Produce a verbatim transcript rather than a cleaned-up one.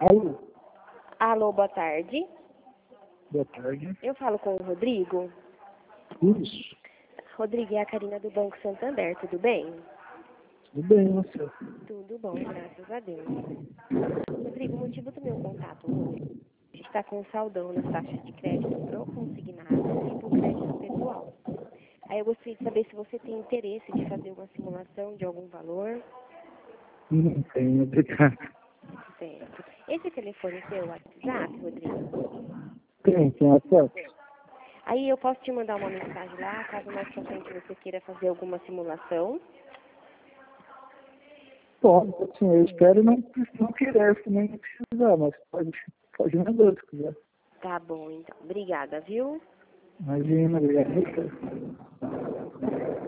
Alô, Alô, boa tarde. boa tarde. Eu falo com o Rodrigo. Isso, Rodrigo, é a Karina do Banco Santander, tudo bem? tudo bem, e você? Tudo bom, graças a Deus. Rodrigo, o motivo do meu contato hoje, a gente está com um saldão nas taxas de crédito pro consignado e pro crédito pessoal. Aí eu gostaria de saber se você tem interesse de fazer uma simulação de algum valor. Não tenho, obrigado. Certo. Esse telefone é seu WhatsApp, Rodrigo? Tem, tem acesso? Aí eu posso te mandar uma mensagem lá, caso mais pra frente você queira fazer alguma simulação. Pode, assim, eu espero não, não querer, se nem precisar, mas pode, pode mandar se quiser. Tá bom, então. Obrigada, viu? Imagina, obrigado.